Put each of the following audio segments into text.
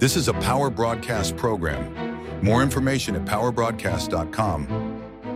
This is a Power Broadcast program. More information at powerbroadcast.com.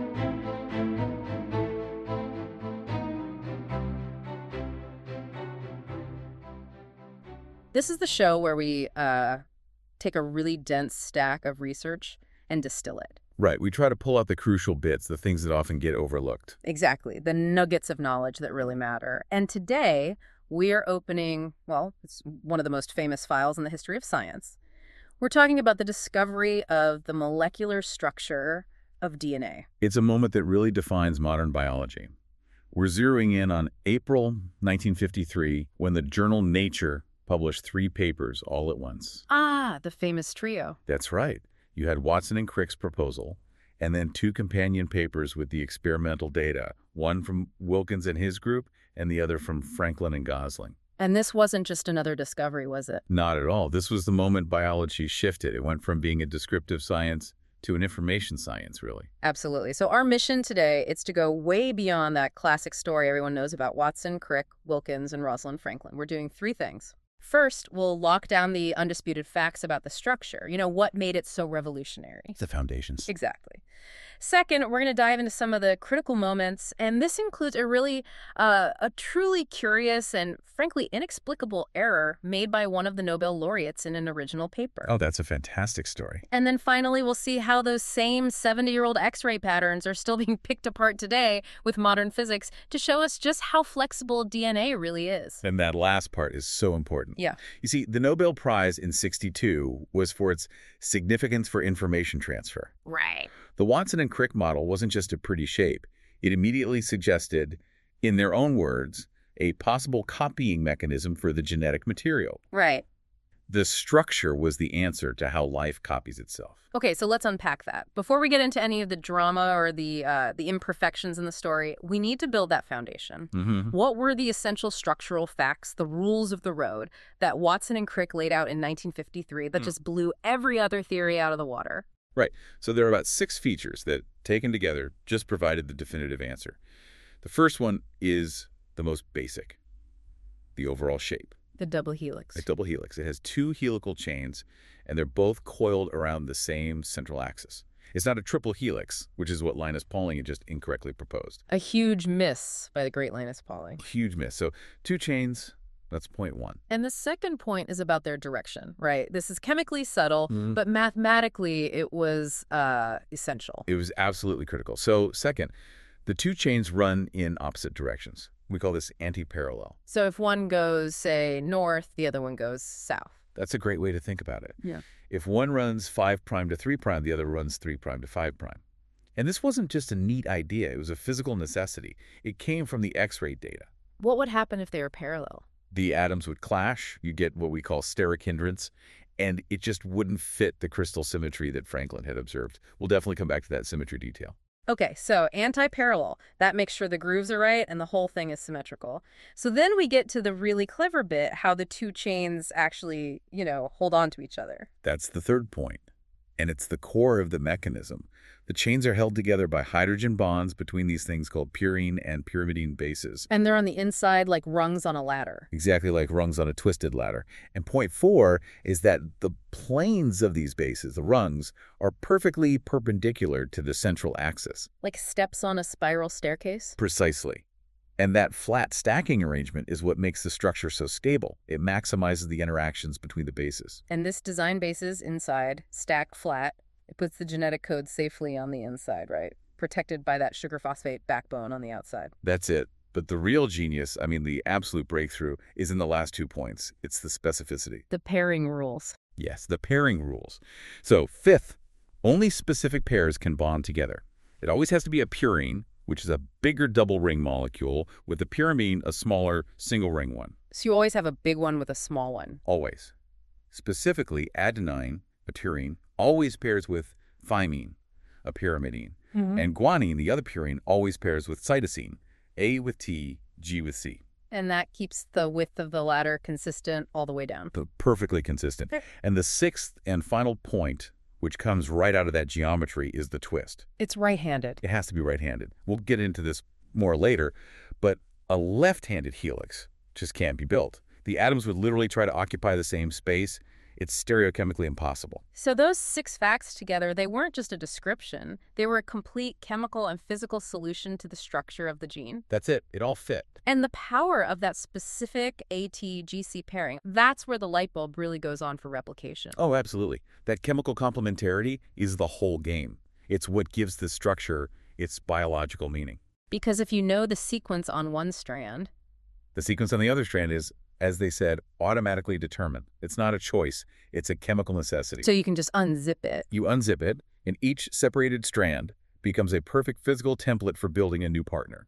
This is the show where we take a really dense stack of research and distill it. Right. We try to pull out the crucial bits, the things that often get overlooked. Exactly. The nuggets of knowledge that really matter. And today we are opening, well, it's one of the most famous files in the history of science. We're talking about the discovery of the molecular structure of DNA. It's a moment that really defines modern biology. We're zeroing in on April 1953 when the journal Nature published 3 papers all at once. Ah, the famous trio. That's right. You had Watson and Crick's proposal, and then 2 companion papers with the experimental data, one from Wilkins and his group, and the other from Franklin and Gosling. And this wasn't just another discovery, was it? Not at all. This was the moment biology shifted. It went from being a descriptive science to an information science, really. Absolutely. So our mission today is to go way beyond that classic story everyone knows about Watson, Crick, Wilkins, and Rosalind Franklin. We're doing 3 things. First, we'll lock down the undisputed facts about the structure. You know, what made it so revolutionary? The foundations. Exactly. Second, we're going to dive into some of the critical moments, and this includes a truly curious and frankly inexplicable error made by one of the Nobel laureates in an original paper. Oh, that's a fantastic story. And then finally, we'll see how those same 70-year-old X-ray patterns are still being picked apart today with modern physics to show us just how flexible DNA really is. And that last part is so important. Yeah. You see, the Nobel Prize in '62 was for its significance for information transfer. Right. The Watson and Crick model wasn't just a pretty shape. It immediately suggested, in their own words, a possible copying mechanism for the genetic material. Right. The structure was the answer to how life copies itself. Okay, so let's unpack that. Before we get into any of the drama or the imperfections in the story, we need to build that foundation. Mm-hmm. What were the essential structural facts, the rules of the road that Watson and Crick laid out in 1953 that just blew every other theory out of the water? Right. So there are about 6 features that, taken together, just provided the definitive answer. The first one is the most basic, the overall shape. The double helix. A double helix. It has 2 helical chains, and they're both coiled around the same central axis. It's not a triple helix, which is what Linus Pauling had just incorrectly proposed. A huge miss by the great Linus Pauling. Huge miss. So 2 chains, that's point 1. And the second point is about their direction, right? This is chemically subtle, but mathematically it was essential. It was absolutely critical. So second, the 2 chains run in opposite directions. We call this anti-parallel. So if one goes, say, north, the other one goes south. That's a great way to think about it. Yeah. If one runs 5' to 3', the other runs 3' to 5'. And this wasn't just a neat idea. It was a physical necessity. It came from the X-ray data. What would happen if they were parallel? The atoms would clash. You get what we call steric hindrance, and it just wouldn't fit the crystal symmetry that Franklin had observed. We'll definitely come back to that symmetry detail. Okay, so anti-parallel. That makes sure the grooves are right and the whole thing is symmetrical. So then we get to the really clever bit, how the 2 chains actually, hold on to each other. That's the third point, and it's the core of the mechanism. The chains are held together by hydrogen bonds between these things called purine and pyrimidine bases. And they're on the inside like rungs on a ladder. Exactly like rungs on a twisted ladder. And point 4 is that the planes of these bases, the rungs, are perfectly perpendicular to the central axis. Like steps on a spiral staircase? Precisely. And that flat stacking arrangement is what makes the structure so stable. It maximizes the interactions between the bases. And this design bases inside, stacked flat, it puts the genetic code safely on the inside, right? Protected by that sugar phosphate backbone on the outside. That's it. But the real genius, the absolute breakthrough, is in the last 2 points. It's the specificity. The pairing rules. Yes, the pairing rules. So, 5th, only specific pairs can bond together. It always has to be a purine, which is a bigger double ring molecule, with the pyrimine a smaller single ring one. So you always have a big one with a small one. Always. Specifically, adenine, a purine, always pairs with thymine, a pyrimidine. And guanine, the other purine, always pairs with cytosine, A with T, G with C. And that keeps the width of the ladder consistent all the way down. Perfectly consistent. And the 6th and final point, which comes right out of that geometry, is the twist. It's right-handed. It has to be right-handed. We'll get into this more later, but a left-handed helix just can't be built. The atoms would literally try to occupy the same space. It's stereochemically impossible. So those 6 facts together, they weren't just a description. They were a complete chemical and physical solution to the structure of the gene. That's it. It all fit. And the power of that specific AT-GC pairing, that's where the light bulb really goes on for replication. Oh, absolutely. That chemical complementarity is the whole game. It's what gives the structure its biological meaning. Because if you know the sequence on one strand, The sequence on the other strand is, as they said, automatically determined. It's not a choice. It's a chemical necessity. so you can just unzip it. You unzip it, and each separated strand becomes a perfect physical template for building a new partner.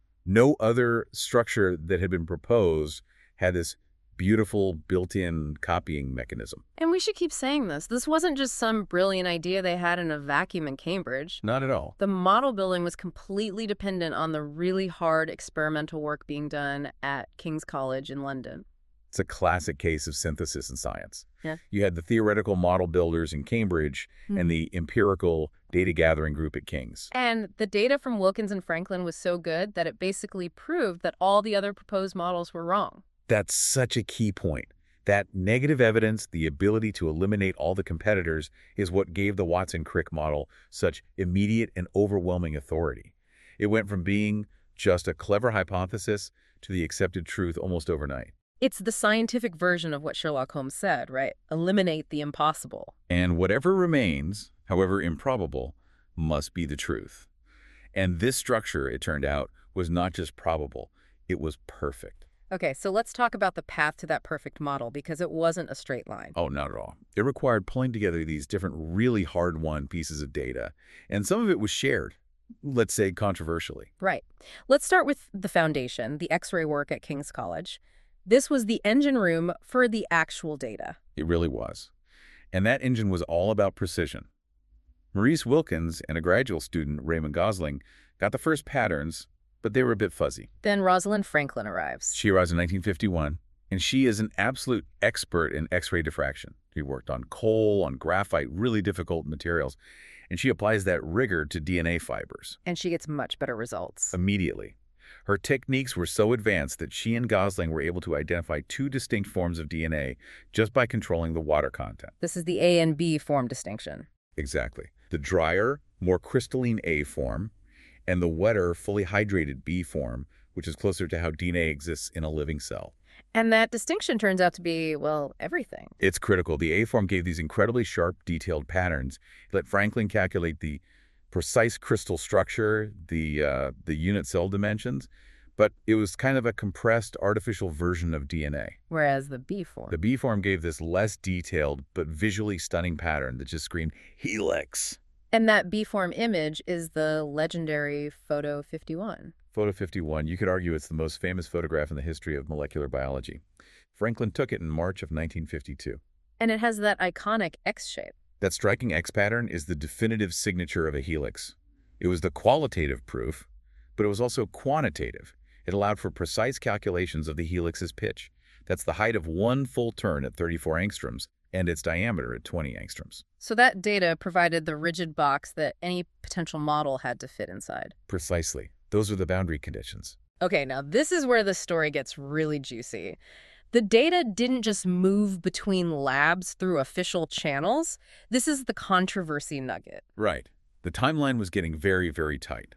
No other structure that had been proposed had this beautiful built-in copying mechanism. And we should keep saying this. This wasn't just some brilliant idea they had in a vacuum in Cambridge. Not at all. The model building was completely dependent on the really hard experimental work being done at King's College in London. It's a classic case of synthesis in science. Yeah. You had the theoretical model builders in Cambridge and the empirical data gathering group at King's. And the data from Wilkins and Franklin was so good that it basically proved that all the other proposed models were wrong. That's such a key point. That negative evidence, the ability to eliminate all the competitors, is what gave the Watson-Crick model such immediate and overwhelming authority. It went from being just a clever hypothesis to the accepted truth almost overnight. It's the scientific version of what Sherlock Holmes said, right? Eliminate the impossible. And whatever remains, however improbable, must be the truth. And this structure, it turned out, was not just probable, it was perfect. Okay, so let's talk about the path to that perfect model, because it wasn't a straight line. Oh, not at all. It required pulling together these different really hard-won pieces of data, and some of it was shared, let's say controversially. Right. Let's start with the foundation, the X-ray work at King's College. This was the engine room for the actual data. It really was. And that engine was all about precision. Maurice Wilkins and a graduate student, Raymond Gosling, got the first patterns, but they were a bit fuzzy. Then Rosalind Franklin arrives. She arrives in 1951, and she is an absolute expert in X-ray diffraction. She worked on coal, on graphite, really difficult materials, and she applies that rigor to DNA fibers. And she gets much better results. Immediately. Her techniques were so advanced that she and Gosling were able to identify 2 distinct forms of DNA just by controlling the water content. This is the A and B form distinction. Exactly. The drier, more crystalline A form, and the wetter, fully hydrated B form, which is closer to how DNA exists in a living cell. And that distinction turns out to be, well, everything. It's critical. The A form gave these incredibly sharp, detailed patterns. It let Franklin calculate the precise crystal structure, the unit cell dimensions, but it was kind of a compressed artificial version of DNA. Whereas the B form. The B form gave this less detailed but visually stunning pattern that just screamed helix. And that B form image is the legendary Photo 51. Photo 51, you could argue it's the most famous photograph in the history of molecular biology. Franklin took it in March of 1952. And it has that iconic X shape. That striking X pattern is the definitive signature of a helix. It was the qualitative proof, but it was also quantitative. It allowed for precise calculations of the helix's pitch. That's the height of one full turn at 34 angstroms and its diameter at 20 angstroms. So that data provided the rigid box that any potential model had to fit inside. Precisely. Those are the boundary conditions. Okay, now this is where the story gets really juicy. The data didn't just move between labs through official channels. This is the controversy nugget. Right. The timeline was getting very, very tight.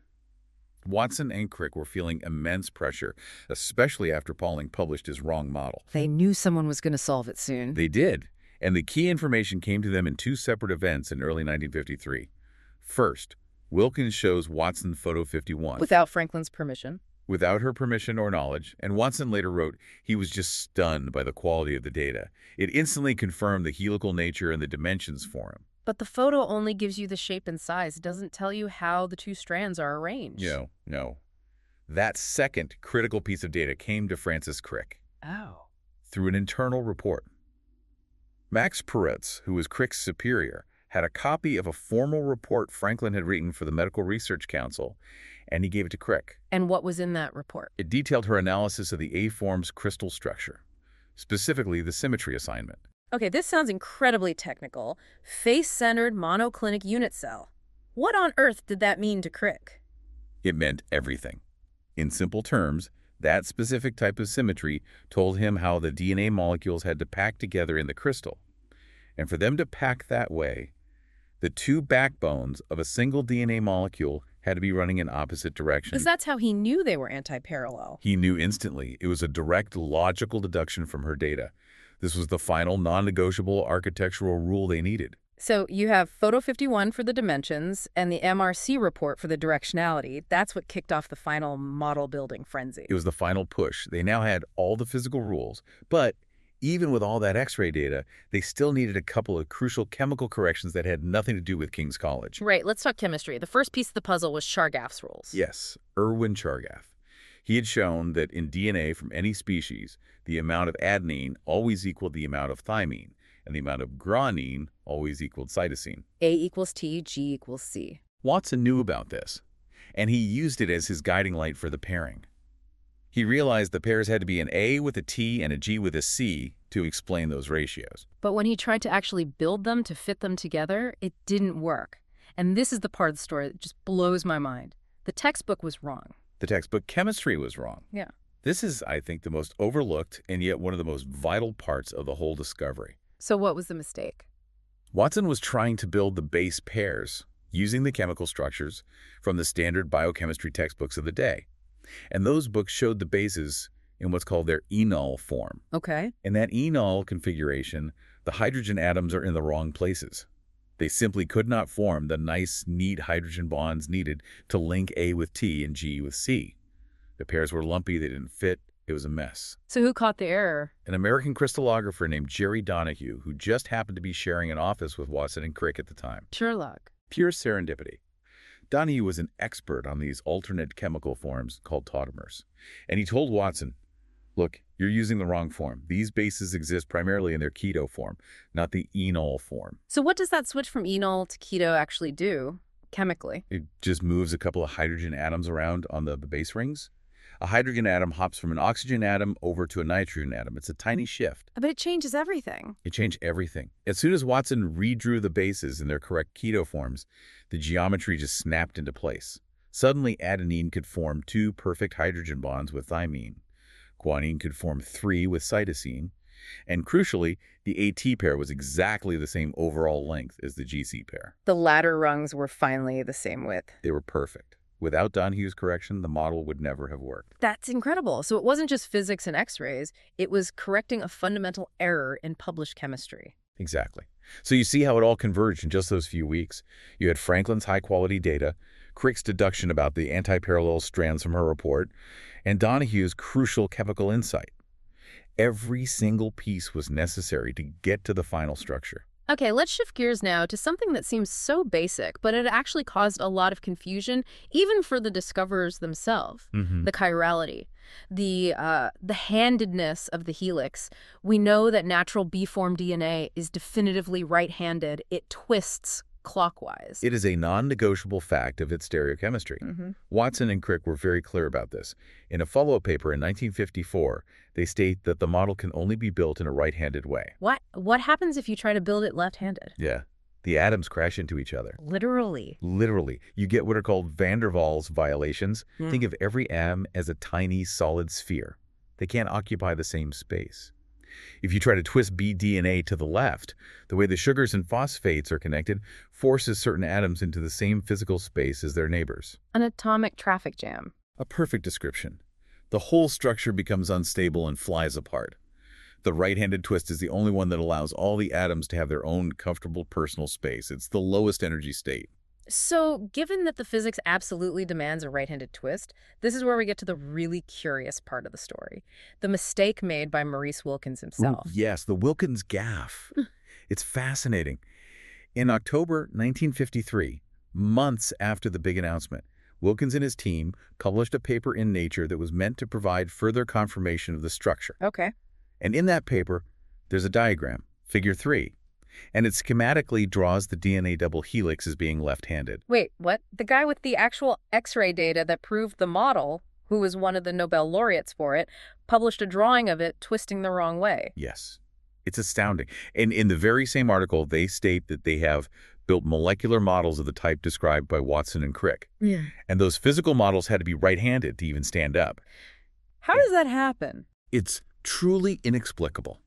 Watson and Crick were feeling immense pressure, especially after Pauling published his wrong model. They knew someone was going to solve it soon. They did, and the key information came to them in 2 separate events in early 1953. First, Wilkins shows Watson Photo 51. Without Franklin's permission. Without her permission or knowledge, and Watson later wrote he was just stunned by the quality of the data. It instantly confirmed the helical nature and the dimensions for him. But the photo only gives you the shape and size. It doesn't tell you how the 2 strands are arranged. No. That second critical piece of data came to Francis Crick. Oh. Through an internal report. Max Perutz, who was Crick's superior, had a copy of a formal report Franklin had written for the Medical Research Council, and he gave it to Crick. And what was in that report? It detailed her analysis of the A-form's crystal structure, specifically the symmetry assignment. Okay, this sounds incredibly technical. Face-centered monoclinic unit cell. What on earth did that mean to Crick? It meant everything. In simple terms, that specific type of symmetry told him how the DNA molecules had to pack together in the crystal. And for them to pack that way, the two backbones of a single DNA molecule had to be running in opposite directions. Because that's how he knew they were anti-parallel. He knew instantly. It was a direct logical deduction from her data. This was the final non-negotiable architectural rule they needed. So you have Photo 51 for the dimensions and the MRC report for the directionality. That's what kicked off the final model building frenzy. It was the final push. They now had all the physical rules, but even with all that X-ray data, they still needed a couple of crucial chemical corrections that had nothing to do with King's College. Right, let's talk chemistry. The first piece of the puzzle was Chargaff's rules. Yes, Erwin Chargaff. He had shown that in DNA from any species, the amount of adenine always equaled the amount of thymine, and the amount of guanine always equaled cytosine. A equals T, G equals C. Watson knew about this, and he used it as his guiding light for the pairing. He realized the pairs had to be an A with a T and a G with a C to explain those ratios. But when he tried to actually build them to fit them together, it didn't work. And this is the part of the story that just blows my mind. The textbook was wrong. The textbook chemistry was wrong. Yeah. This is, I think, the most overlooked and yet one of the most vital parts of the whole discovery. So what was the mistake? Watson was trying to build the base pairs using the chemical structures from the standard biochemistry textbooks of the day. And those books showed the bases in what's called their enol form. Okay. In that enol configuration, the hydrogen atoms are in the wrong places. They simply could not form the nice, neat hydrogen bonds needed to link A with T and G with C. The pairs were lumpy, they didn't fit, it was a mess. So who caught the error? An American crystallographer named Jerry Donahue, who just happened to be sharing an office with Watson and Crick at the time. Sherlock. Pure serendipity. Donahue was an expert on these alternate chemical forms called tautomers. And he told Watson, look, you're using the wrong form. These bases exist primarily in their keto form, not the enol form. So what does that switch from enol to keto actually do, chemically? It just moves a couple of hydrogen atoms around on the base rings. A hydrogen atom hops from an oxygen atom over to a nitrogen atom. It's a tiny shift. But it changes everything. It changed everything. As soon as Watson redrew the bases in their correct keto forms, the geometry just snapped into place. Suddenly, adenine could form 2 perfect hydrogen bonds with thymine. Guanine could form 3 with cytosine. And crucially, the AT pair was exactly the same overall length as the GC pair. The latter rungs were finally the same width. They were perfect. Without Donahue's correction, the model would never have worked. That's incredible. So it wasn't just physics and X-rays. It was correcting a fundamental error in published chemistry. Exactly. So you see how it all converged in just those few weeks. You had Franklin's high-quality data, Crick's deduction about the anti-parallel strands from her report, and Donahue's crucial chemical insight. Every single piece was necessary to get to the final structure. Okay, let's shift gears now to something that seems so basic, but it actually caused a lot of confusion, even for the discoverers themselves. The chirality, the handedness of the helix. We know that natural B-form DNA is definitively right-handed. It twists clockwise. It is a non-negotiable fact of its stereochemistry. Watson and Crick were very clear about this. In a follow-up paper in 1954, they state that the model can only be built in a right-handed way. What happens if you try to build it left-handed? Yeah. The atoms crash into each other. Literally. Literally. You get what are called van der Waals violations. Think of every atom as a tiny solid sphere. They can't occupy the same space. If you try to twist bDNA to the left, the way the sugars and phosphates are connected forces certain atoms into the same physical space as their neighbors. An atomic traffic jam. A perfect description. The whole structure becomes unstable and flies apart. The right-handed twist is the only one that allows all the atoms to have their own comfortable personal space. It's the lowest energy state. So, given that the physics absolutely demands a right-handed twist, this is where we get to the really curious part of the story. The mistake made by Maurice Wilkins himself. Ooh, yes, the Wilkins gaffe. It's fascinating. In October 1953, months after the big announcement, Wilkins and his team published a paper in Nature that was meant to provide further confirmation of the structure. Okay. And in that paper, there's a diagram, Figure 3. And it schematically draws the DNA double helix as being left-handed. Wait, what? The guy with the actual X-ray data that proved the model, who was one of the Nobel laureates for it, published a drawing of it twisting the wrong way. Yes. It's astounding. And in the very same article, they state that they have built molecular models of the type described by Watson and Crick. Yeah. And those physical models had to be right-handed to even stand up. How does that happen? It's truly inexplicable.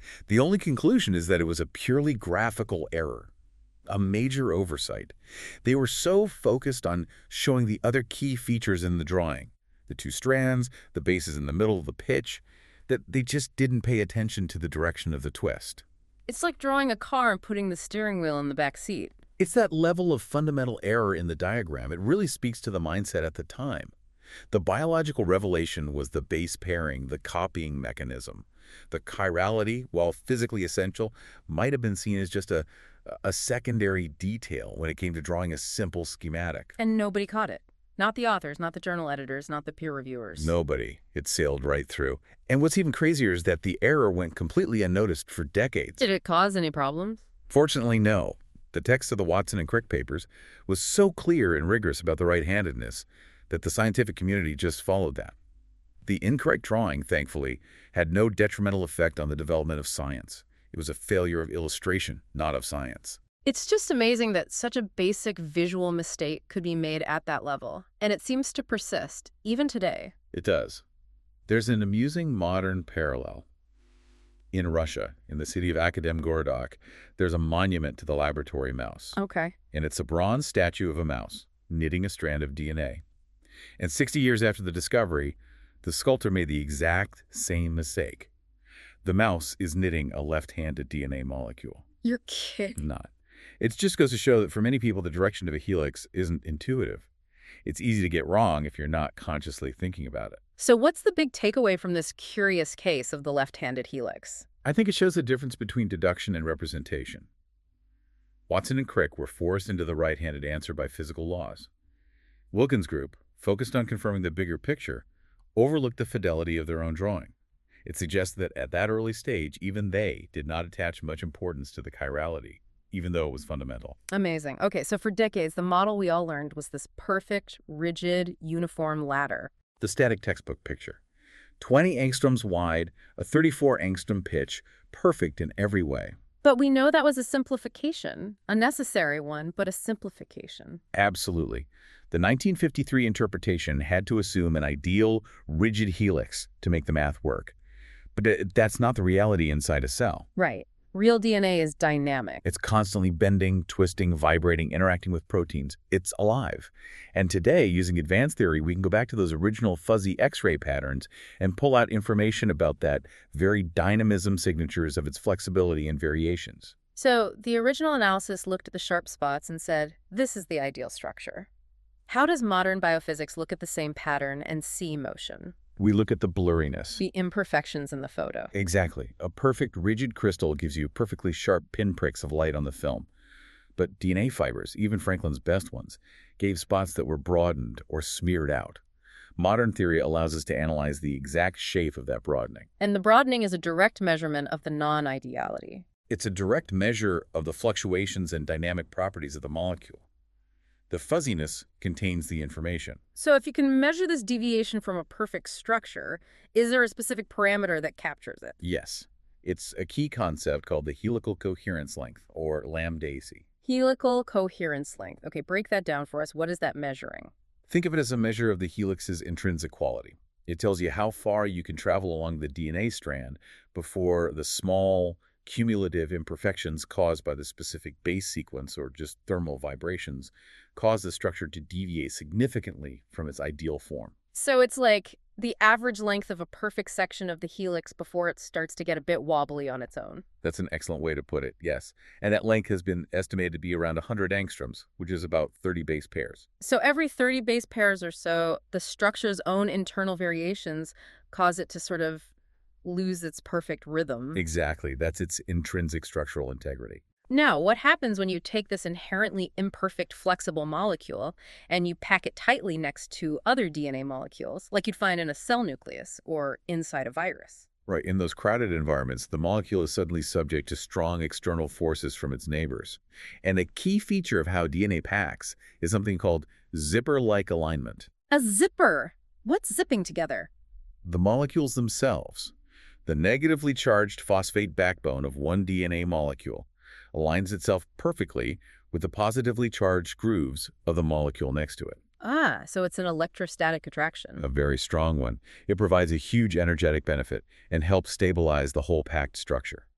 The only conclusion is that it was a purely graphical error, a major oversight. They were so focused on showing the other key features in the drawing, the two strands, the bases in the middle of the pitch, that they just didn't pay attention to the direction of the twist. It's like drawing a car and putting the steering wheel in the back seat. It's that level of fundamental error in the diagram. It really speaks to the mindset at the time. The biological revelation was the base pairing, the copying mechanism. The chirality, while physically essential, might have been seen as just a secondary detail when it came to drawing a simple schematic. And nobody caught it. Not the authors, not the journal editors, not the peer reviewers. Nobody. It sailed right through. And what's even crazier is that the error went completely unnoticed for decades. Did it cause any problems? Fortunately, no. The text of the Watson and Crick papers was so clear and rigorous about the right-handedness that the scientific community just followed that. The incorrect drawing, thankfully, had no detrimental effect on the development of science. It was a failure of illustration, not of science. It's just amazing that such a basic visual mistake could be made at that level, and it seems to persist, even today. It does. There's an amusing modern parallel. In Russia, in the city of Akademgorodok, there's a monument to the laboratory mouse. Okay. And it's a bronze statue of a mouse knitting a strand of DNA. And 60 years after the discovery, the sculptor made the exact same mistake. The mouse is knitting a left-handed DNA molecule. You're kidding. Not. It just goes to show that for many people, the direction of a helix isn't intuitive. It's easy to get wrong if you're not consciously thinking about it. So what's the big takeaway from this curious case of the left-handed helix? I think it shows the difference between deduction and representation. Watson and Crick were forced into the right-handed answer by physical laws. Wilkins' group, focused on confirming the bigger picture, overlooked the fidelity of their own drawing. It suggests that at that early stage, even they did not attach much importance to the chirality, even though it was fundamental. Amazing. Okay, so for decades, the model we all learned was this perfect, rigid, uniform ladder. The static textbook picture. 20 angstroms wide, a 34 angstrom pitch, perfect in every way. But we know that was a simplification, a necessary one, but a simplification. Absolutely. The 1953 interpretation had to assume an ideal, rigid helix to make the math work. But that's not the reality inside a cell. Right. Real DNA is dynamic. It's constantly bending, twisting, vibrating, interacting with proteins. It's alive. And today, using advanced theory, we can go back to those original fuzzy X-ray patterns and pull out information about that very dynamism signatures of its flexibility and variations. So the original analysis looked at the sharp spots and said, this is the ideal structure. How does modern biophysics look at the same pattern and see motion? We look at the blurriness. The imperfections in the photo. Exactly. A perfect rigid crystal gives you perfectly sharp pinpricks of light on the film. But DNA fibers, even Franklin's best ones, gave spots that were broadened or smeared out. Modern theory allows us to analyze the exact shape of that broadening. And the broadening is a direct measurement of the non-ideality. It's a direct measure of the fluctuations and dynamic properties of the molecule. The fuzziness contains the information. So if you can measure this deviation from a perfect structure, is there a specific parameter that captures it? Yes. It's a key concept called the helical coherence length, or lambda-c. Helical coherence length. Okay, break that down for us. What is that measuring? Think of it as a measure of the helix's intrinsic quality. It tells you how far you can travel along the DNA strand before the small, cumulative imperfections caused by the specific base sequence or just thermal vibrations cause the structure to deviate significantly from its ideal form. So it's like the average length of a perfect section of the helix before it starts to get a bit wobbly on its own. That's an excellent way to put it, yes. And that length has been estimated to be around 100 angstroms, which is about 30 base pairs. So every 30 base pairs or so, the structure's own internal variations cause it to sort of lose its perfect rhythm. Exactly. That's its intrinsic structural integrity. Now, what happens when you take this inherently imperfect, flexible molecule and you pack it tightly next to other DNA molecules, like you'd find in a cell nucleus or inside a virus? Right. In those crowded environments, the molecule is suddenly subject to strong external forces from its neighbors. And a key feature of how DNA packs is something called zipper-like alignment. A zipper? What's zipping together? The molecules themselves. The negatively charged phosphate backbone of one DNA molecule aligns itself perfectly with the positively charged grooves of the molecule next to it. Ah, so it's an electrostatic attraction. A very strong one. It provides a huge energetic benefit and helps stabilize the whole packed structure.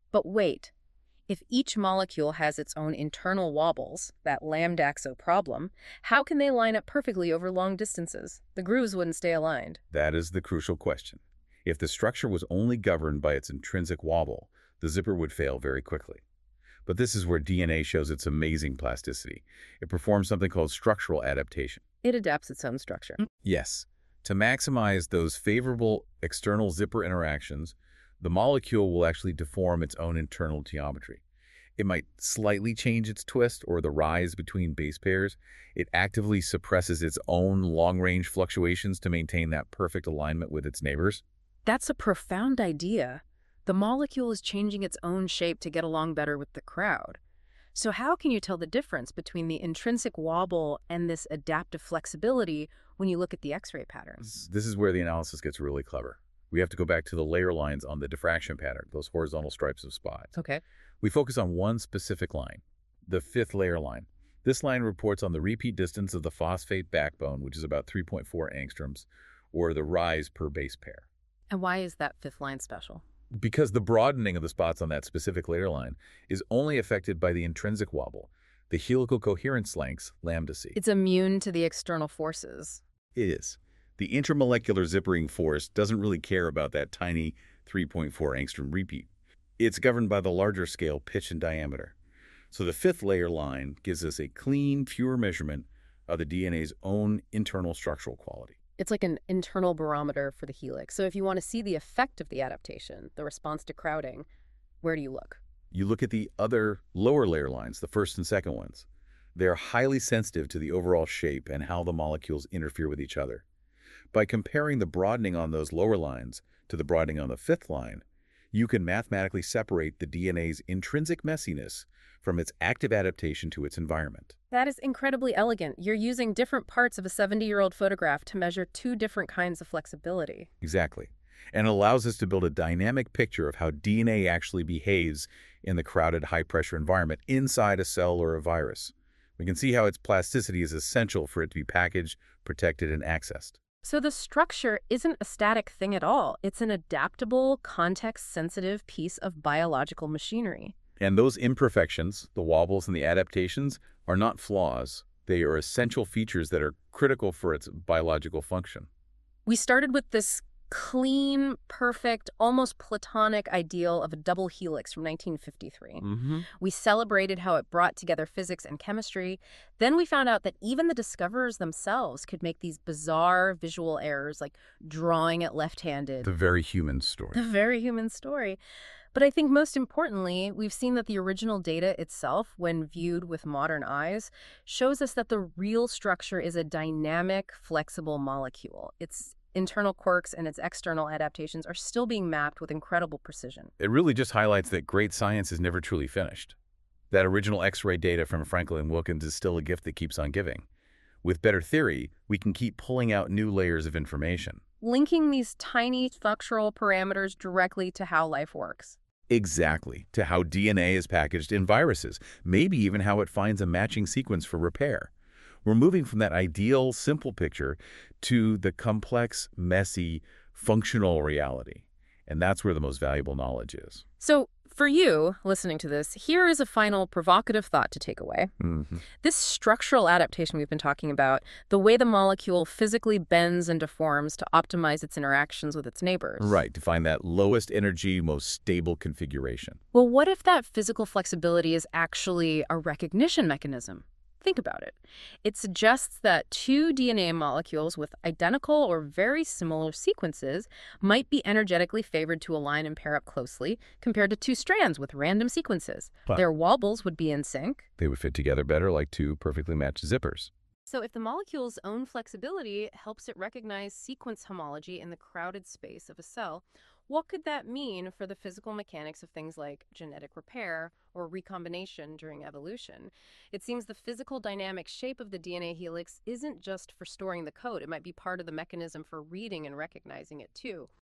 But wait, if each molecule has its own internal wobbles, that lambda-axo problem, how can they line up perfectly over long distances? The grooves wouldn't stay aligned. That is the crucial question. If the structure was only governed by its intrinsic wobble, the zipper would fail very quickly. But this is where DNA shows its amazing plasticity. It performs something called structural adaptation. It adapts its own structure. Yes. To maximize those favorable external zipper interactions, the molecule will actually deform its own internal geometry. It might slightly change its twist or the rise between base pairs. It actively suppresses its own long-range fluctuations to maintain that perfect alignment with its neighbors. That's a profound idea. The molecule is changing its own shape to get along better with the crowd. So how can you tell the difference between the intrinsic wobble and this adaptive flexibility when you look at the X-ray patterns? This is where the analysis gets really clever. We have to go back to the layer lines on the diffraction pattern, those horizontal stripes of spots. Okay. We focus on one specific line, the fifth layer line. This line reports on the repeat distance of the phosphate backbone, which is about 3.4 angstroms, or the rise per base pair. And why is that fifth line special? Because the broadening of the spots on that specific layer line is only affected by the intrinsic wobble, the helical coherence lengths, lambda c. It's immune to the external forces. It is. The intermolecular zippering force doesn't really care about that tiny 3.4 angstrom repeat. It's governed by the larger scale pitch and diameter. So the fifth layer line gives us a clean, pure measurement of the DNA's own internal structural quality. It's like an internal barometer for the helix. So if you want to see the effect of the adaptation, the response to crowding, where do you look? You look at the other lower layer lines, the first and second ones. They're highly sensitive to the overall shape and how the molecules interfere with each other. By comparing the broadening on those lower lines to the broadening on the fifth line, you can mathematically separate the DNA's intrinsic messiness from its active adaptation to its environment. That is incredibly elegant. You're using different parts of a 70-year-old photograph to measure two different kinds of flexibility. Exactly. And it allows us to build a dynamic picture of how DNA actually behaves in the crowded, high-pressure environment inside a cell or a virus. We can see how its plasticity is essential for it to be packaged, protected, and accessed. So the structure isn't a static thing at all. It's an adaptable, context-sensitive piece of biological machinery. And those imperfections, the wobbles and the adaptations, are not flaws. They are essential features that are critical for its biological function. We started with this clean, perfect, almost platonic ideal of a double helix from 1953. We celebrated how it brought together physics and chemistry. Then we found out that even the discoverers themselves could make these bizarre visual errors, like drawing it left-handed. The very human story. The very human story. But I think most importantly, we've seen that the original data itself, when viewed with modern eyes, shows us that the real structure is a dynamic, flexible molecule. Its internal quirks and its external adaptations are still being mapped with incredible precision. It really just highlights that great science is never truly finished. That original X-ray data from Franklin and Wilkins is still a gift that keeps on giving. With better theory, we can keep pulling out new layers of information. Linking these tiny structural parameters directly to how life works. Exactly, to how DNA is packaged in viruses, maybe even how it finds a matching sequence for repair. We're moving from that ideal, simple picture to the complex, messy, functional reality. And that's where the most valuable knowledge is. So, for you, listening to this, here is a final provocative thought to take away. This structural adaptation we've been talking about, the way the molecule physically bends and deforms to optimize its interactions with its neighbors. Right, to find that lowest energy, most stable configuration. Well, what if that physical flexibility is actually a recognition mechanism? Think about it. It suggests that two DNA molecules with identical or very similar sequences might be energetically favored to align and pair up closely compared to two strands with random sequences. Huh. Their wobbles would be in sync. They would fit together better like two perfectly matched zippers. So if the molecule's own flexibility helps it recognize sequence homology in the crowded space of a cell, what could that mean for the physical mechanics of things like genetic repair or recombination during evolution? It seems the physical dynamic shape of the DNA helix isn't just for storing the code. It might be part of the mechanism for reading and recognizing it too.